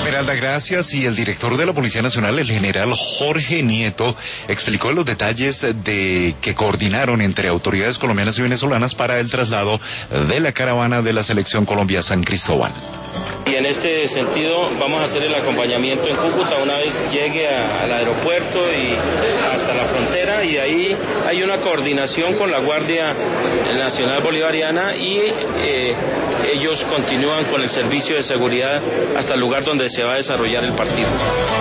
Esmeralda, gracias. Y el director de la Policía Nacional, el general Jorge Nieto, explicó los detalles que coordinaron entre autoridades colombianas y venezolanas para el traslado de la caravana de la Selección Colombia a San Cristóbal. Y en este sentido vamos a hacer el acompañamiento en Cúcuta una vez llegue al aeropuerto y hasta la frontera, y de ahí hay una coordinación con la Guardia Nacional Bolivariana y ellos continúan con el servicio de seguridad hasta el lugar donde se va a desarrollar el partido.